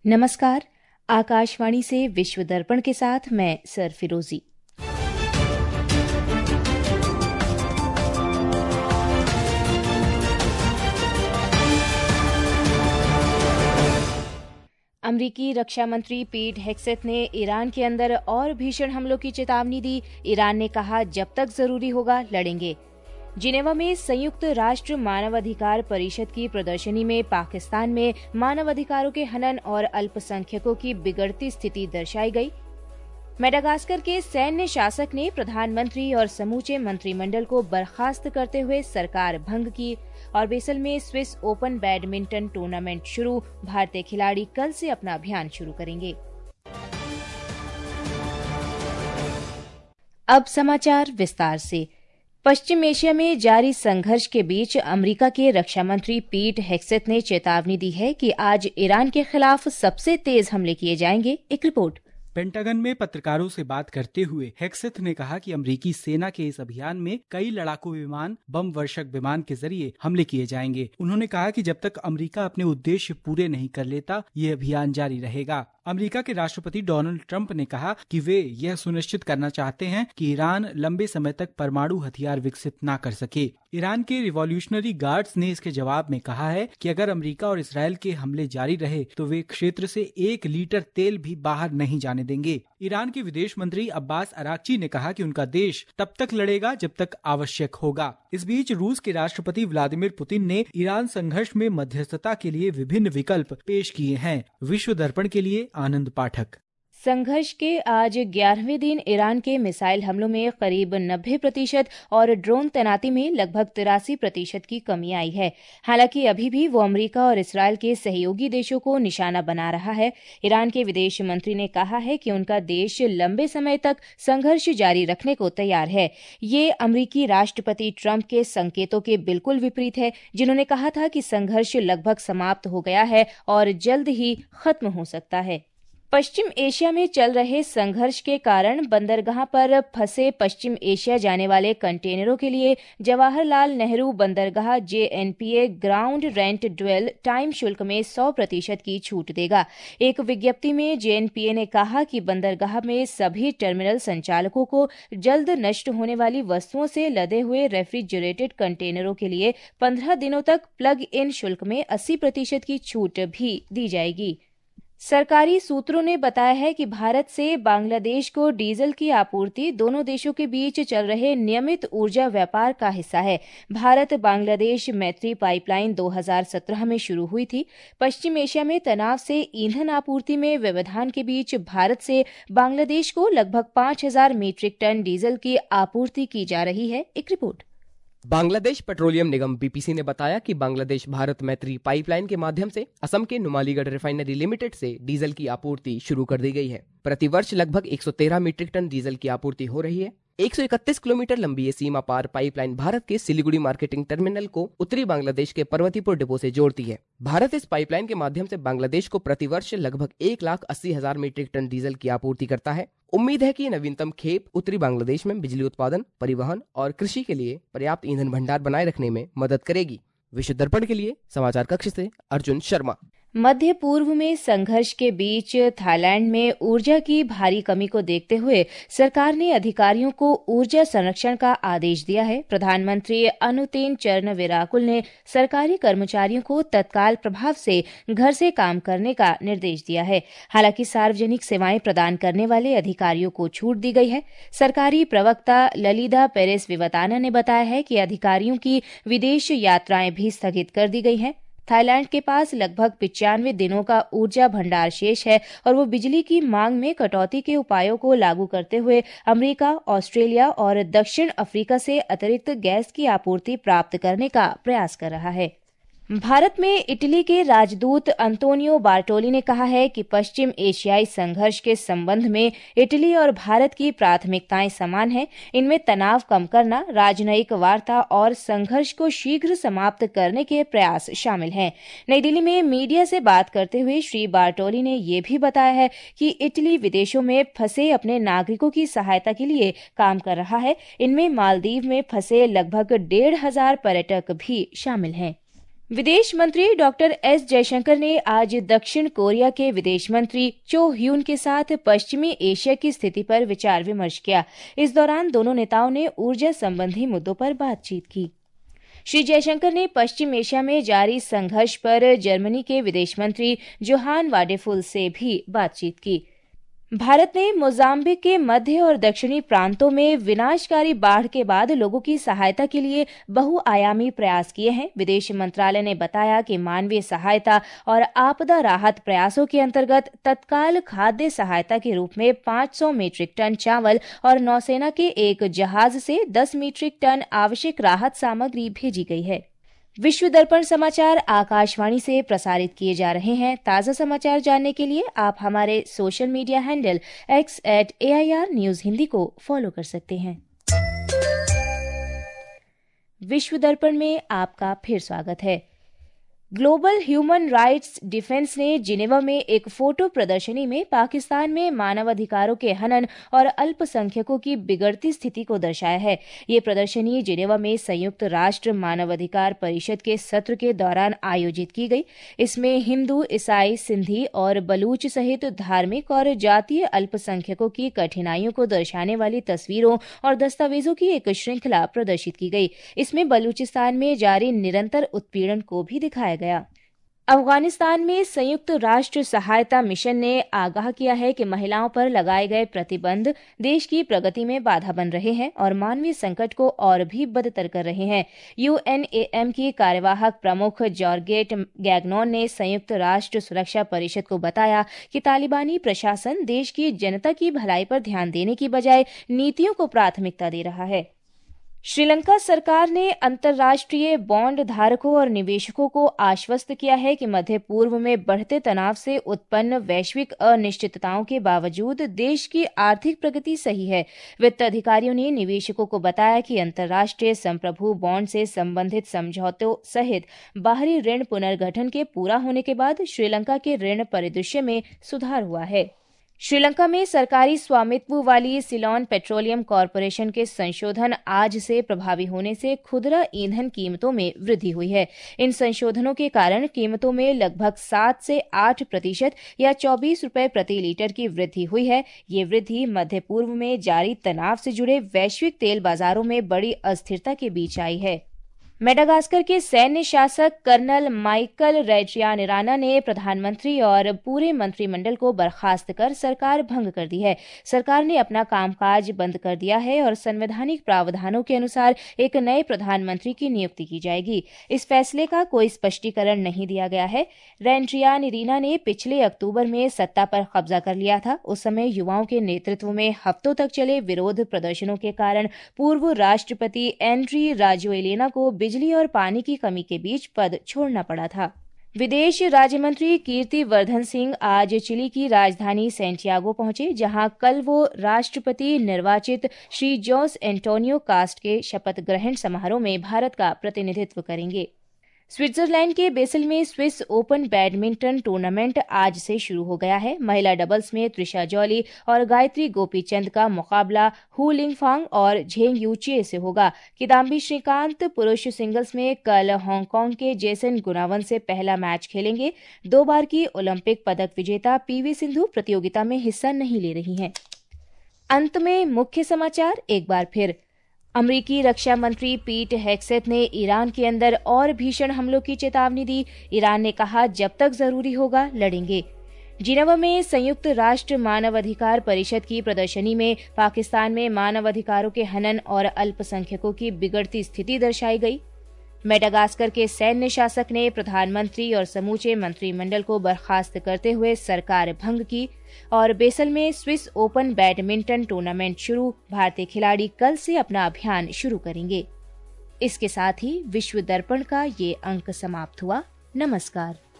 नमस्कार। आकाशवाणी से विश्व दर्पण के साथ मैं सर फिरोजी। अमरीकी रक्षा मंत्री पीट हेग्सेथ ने ईरान के अंदर और भीषण हमलों की चेतावनी दी। ईरान ने कहा, जब तक जरूरी होगा लड़ेंगे। जिनेवा में संयुक्त राष्ट्र मानवाधिकार परिषद की प्रदर्शनी में पाकिस्तान में मानवाधिकारों के हनन और अल्पसंख्यकों की बिगड़ती स्थिति दर्शाई गई। मेडागास्कर के सैन्य शासक ने प्रधानमंत्री और समूचे मंत्रिमंडल को बर्खास्त करते हुए सरकार भंग की। और बेसल में स्विस ओपन बैडमिंटन टूर्नामेंट शुरू। भारतीय खिलाड़ी कल से अपना अभियान शुरू करेंगे। अब समाचार विस्तार से। पश्चिम एशिया में जारी संघर्ष के बीच अमेरिका के रक्षा मंत्री पीट हेग्सेथ ने चेतावनी दी है कि आज ईरान के खिलाफ सबसे तेज हमले किए जाएंगे। एक रिपोर्ट। पेंटागन में पत्रकारों से बात करते हुए हेग्सेथ ने कहा कि अमेरिकी सेना के इस अभियान में कई लड़ाकू विमान, बम वर्षक विमान के जरिए हमले किए जाएंगे। उन्होंने कहा कि जब तक अमेरिका अपने उद्देश्य पूरे नहीं कर लेता, ये अभियान जारी रहेगा। अमेरिका के राष्ट्रपति डोनाल्ड ट्रंप ने कहा कि वे यह सुनिश्चित करना चाहते हैं कि ईरान लंबे समय तक परमाणु हथियार विकसित ना कर सके। ईरान के रिवॉल्यूशनरी गार्ड्स ने इसके जवाब में कहा है कि अगर अमेरिका और इसराइल के हमले जारी रहे तो वे क्षेत्र से 1 लीटर तेल भी बाहर नहीं जाने देंगे। ईरान के विदेश मंत्री अब्बास अराक्ची ने कहा कि उनका देश तब तक लड़ेगा जब तक आवश्यक होगा। इस बीच रूस के राष्ट्रपति व्लादिमीर पुतिन ने ईरान संघर्ष में मध्यस्थता के लिए विभिन्न विकल्प पेश किए हैं। विश्व दर्पण के लिए आनंद पाठक। संघर्ष के आज 11वें दिन ईरान के मिसाइल हमलों में करीब 90% और ड्रोन तैनाती में लगभग 83% की कमी आई है। हालांकि अभी भी वो अमेरिका और इसराइल के सहयोगी देशों को निशाना बना रहा है। ईरान के विदेश मंत्री ने कहा है कि उनका देश लंबे समय तक संघर्ष जारी रखने को तैयार है। ये अमेरिकी राष्ट्रपति ट्रंप के संकेतों के बिल्कुल विपरीत है, जिन्होंने कहा था कि संघर्ष लगभग समाप्त हो गया है और जल्द ही खत्म हो सकता है। पश्चिम एशिया में चल रहे संघर्ष के कारण बंदरगाह पर फंसे पश्चिम एशिया जाने वाले कंटेनरों के लिए जवाहरलाल नेहरू बंदरगाह JNPA ground rent dwell time शुल्क में 100% की छूट देगा। एक विज्ञप्ति में JNPA ने कहा कि बंदरगाह में सभी टर्मिनल संचालकों को जल्द नष्ट होने वाली वस्तुओं से लदे हुए रेफ्रिजरेटेड कंटेनरों के लिए 15 दिनों तक प्लग इन शुल्क में 80% की छूट भी दी जाएगी। सरकारी सूत्रों ने बताया है कि भारत से बांग्लादेश को डीजल की आपूर्ति दोनों देशों के बीच चल रहे नियमित ऊर्जा व्यापार का हिस्सा है। भारत बांग्लादेश मैत्री पाइपलाइन 2017 में शुरू हुई थी। पश्चिम एशिया में तनाव से ईंधन आपूर्ति में व्यवधान के बीच भारत से बांग्लादेश को लगभग 5000 मीट्रिक टन डीजल की आपूर्ति की जा रही है। एक रिपोर्ट। बांग्लादेश पेट्रोलियम निगम BPC ने बताया कि बांग्लादेश भारत मैत्री पाइपलाइन के माध्यम से असम के नुमालीगढ़ रिफाइनरी लिमिटेड से डीजल की आपूर्ति शुरू कर दी गई है। प्रति वर्ष लगभग 113 मीट्रिक टन डीजल की आपूर्ति हो रही है। 131 किलोमीटर लंबी ये सीमा पार पाइपलाइन भारत के सिलीगुड़ी मार्केटिंग टर्मिनल को उत्तरी बांग्लादेश के पर्वतीपुर डिपो से जोड़ती है। भारत इस पाइपलाइन के माध्यम से बांग्लादेश को प्रतिवर्ष लगभग 1,80,000 मीट्रिक टन डीजल की आपूर्ति करता है। उम्मीद है कि नवीनतम खेप उत्तरी बांग्लादेश में बिजली उत्पादन, परिवहन और कृषि के लिए पर्याप्त ईंधन भंडार बनाए रखने में मदद करेगी। विश्व दर्पण के लिए समाचार कक्ष से अर्जुन शर्मा। मध्य पूर्व में संघर्ष के बीच थाईलैंड में ऊर्जा की भारी कमी को देखते हुए सरकार ने अधिकारियों को ऊर्जा संरक्षण का आदेश दिया है। प्रधानमंत्री अनुतिन चरणविराकुल ने सरकारी कर्मचारियों को तत्काल प्रभाव से घर से काम करने का निर्देश दिया है। हालांकि सार्वजनिक सेवाएं प्रदान करने वाले अधिकारियों को छूट दी गई है। सरकारी प्रवक्ता ललिता पेरेस विवताना ने बताया है कि अधिकारियों की विदेश यात्राएं भी स्थगित कर दी गई हैं। थाईलैंड के पास लगभग 95 दिनों का ऊर्जा भंडार शेष है और वो बिजली की मांग में कटौती के उपायों को लागू करते हुए अमेरिका, ऑस्ट्रेलिया और दक्षिण अफ्रीका से अतिरिक्त गैस की आपूर्ति प्राप्त करने का प्रयास कर रहा है। भारत में इटली के राजदूत अंतोनियो बार्टोली ने कहा है कि पश्चिम एशियाई संघर्ष के संबंध में इटली और भारत की प्राथमिकताएं समान हैं। इनमें तनाव कम करना, राजनयिक वार्ता और संघर्ष को शीघ्र समाप्त करने के प्रयास शामिल हैं। नई दिल्ली में मीडिया से बात करते हुए श्री बार्टोली ने यह भी बताया है कि इटली विदेशों में फंसे अपने नागरिकों की सहायता के लिए काम कर रहा है। इनमें मालदीव में फंसे लगभग 1,500 पर्यटक भी शामिल हैं। विदेश मंत्री डॉक्टर एस जयशंकर ने आज दक्षिण कोरिया के विदेश मंत्री चो ह्यून के साथ पश्चिमी एशिया की स्थिति पर विचार विमर्श किया। इस दौरान दोनों नेताओं ने ऊर्जा संबंधी मुद्दों पर बातचीत की। श्री जयशंकर ने पश्चिम एशिया में जारी संघर्ष पर जर्मनी के विदेश मंत्री जोहान वाडेफुल से भी बातचीत की। भारत ने मोजाम्बिक के मध्य और दक्षिणी प्रांतों में विनाशकारी बाढ़ के बाद लोगों की सहायता के लिए बहुआयामी प्रयास किए हैं। विदेश मंत्रालय ने बताया कि मानवीय सहायता और आपदा राहत प्रयासों के अंतर्गत तत्काल खाद्य सहायता के रूप में 500 मीट्रिक टन चावल और नौसेना के एक जहाज से 10 मीट्रिक टन आवश्यक राहत सामग्री भेजी गई है। विश्व दर्पण समाचार आकाशवाणी से प्रसारित किए जा रहे हैं। ताज़ा समाचार जानने के लिए आप हमारे social media handle x@AIR news Hindi को फॉलो कर सकते हैं। विश्व दर्पण में आपका फिर स्वागत है। ग्लोबल ह्यूमन राइट्स डिफेंस ने जिनेवा में एक फोटो प्रदर्शनी में पाकिस्तान में मानवाधिकारों के हनन और अल्पसंख्यकों की बिगड़ती स्थिति को दर्शाया है। ये प्रदर्शनी जिनेवा में संयुक्त राष्ट्र मानवाधिकार परिषद के सत्र के दौरान आयोजित की गई। इसमें हिंदू, ईसाई, सिंधी और बलूच सहित धार्मिक और जातीय अल्पसंख्यकों की कठिनाइयों को दर्शाने वाली तस्वीरों और दस्तावेजों की एक श्रृंखला प्रदर्शित की गई। इसमें बलूचिस्तान में जारी निरंतर उत्पीड़न को भी दिखाया गया। अफगानिस्तान में संयुक्त राष्ट्र सहायता मिशन ने आगाह किया है कि महिलाओं पर लगाए गए प्रतिबंध देश की प्रगति में बाधा बन रहे हैं और मानवीय संकट को और भी बदतर कर रहे हैं। UNAM की कार्यवाहक प्रमुख जॉर्गेट गैगनॉन ने संयुक्त राष्ट्र सुरक्षा परिषद को बताया कि तालिबानी प्रशासन देश की जनता की भलाई पर ध्यान देने की बजाय नीतियों को प्राथमिकता दे रहा है। श्रीलंका सरकार ने अंतर्राष्ट्रीय बॉन्ड धारकों और निवेशकों को आश्वस्त किया है कि मध्य पूर्व में बढ़ते तनाव से उत्पन्न वैश्विक अनिश्चितताओं के बावजूद देश की आर्थिक प्रगति सही है। वित्त अधिकारियों ने निवेशकों को बताया कि अंतर्राष्ट्रीय संप्रभु बॉन्ड से संबंधित समझौतों सहित बाहरी ऋण पुनर्गठन के पूरा होने के बाद श्रीलंका के ऋण परिदृश्य में सुधार हुआ है। श्रीलंका में सरकारी स्वामित्व वाली सिलोन पेट्रोलियम कॉरपोरेशन के संशोधन आज से प्रभावी होने से खुदरा ईंधन कीमतों में वृद्धि हुई है। इन संशोधनों के कारण कीमतों में लगभग 7 से 8% या 24 रुपए प्रति लीटर की वृद्धि हुई है। ये वृद्धि मध्य पूर्व में जारी तनाव से जुड़े वैश्विक तेल बाजारों में बड़ी अस्थिरता के बीच आई है। मेडागास्कर के सैन्य शासक कर्नल माइकल रैड्रियानिराना ने प्रधानमंत्री और पूरे मंत्रिमंडल को बर्खास्त कर सरकार भंग कर दी है। सरकार ने अपना कामकाज बंद कर दिया है और संवैधानिक प्रावधानों के अनुसार एक नए प्रधानमंत्री की नियुक्ति की जाएगी। इस फैसले का कोई स्पष्टीकरण नहीं दिया गया है। रैड्रियानिराना ने पिछले अक्टूबर में सत्ता पर कब्जा कर लिया था। उस समय युवाओं के नेतृत्व में हफ्तों तक चले विरोध प्रदर्शनों के कारण पूर्व राष्ट्रपति एंड्री राजोएलिना को बिजली और पानी की कमी के बीच पद छोड़ना पड़ा था। विदेश राज्य मंत्री कीर्ति वर्धन सिंह आज चिली की राजधानी सैंटियागो पहुंचे, जहां कल वो राष्ट्रपति निर्वाचित श्री जोस एंटोनियो कास्ट के शपथ ग्रहण समारोह में भारत का प्रतिनिधित्व करेंगे। स्विट्जरलैंड के बेसल में स्विस ओपन बैडमिंटन टूर्नामेंट आज से शुरू हो गया है। महिला डबल्स में त्रिशा जॉली और गायत्री गोपीचंद का मुकाबला हु लिंगफांग और झेंग यूचिए से होगा। किदाम्बी श्रीकांत पुरुष सिंगल्स में कल हांगकांग के जेसन गुनावन से पहला मैच खेलेंगे। 2 बार की ओलंपिक पदक विजेता पीवी सिंधु प्रतियोगिता में हिस्सा नहीं ले रही हैं। अंत में मुख्य समाचार एक बार फिर। अमरीकी रक्षा मंत्री पीट हेग्सेथ ने ईरान के अंदर और भीषण हमलों की चेतावनी दी। ईरान ने कहा, जब तक जरूरी होगा लड़ेंगे। जिनेवा में संयुक्त राष्ट्र मानवाधिकार परिषद की प्रदर्शनी में पाकिस्तान में मानवाधिकारों के हनन और अल्पसंख्यकों की बिगड़ती स्थिति दर्शाई गई। मेडागास्कर के सैन्य शासक ने प्रधानमंत्री और समूचे मंत्रिमंडल को बर्खास्त करते हुए सरकार भंग की। और बेसल में स्विस ओपन बैडमिंटन टूर्नामेंट शुरू। भारतीय खिलाड़ी कल से अपना अभियान शुरू करेंगे। इसके साथ ही विश्व दर्पण का ये अंक समाप्त हुआ। नमस्कार।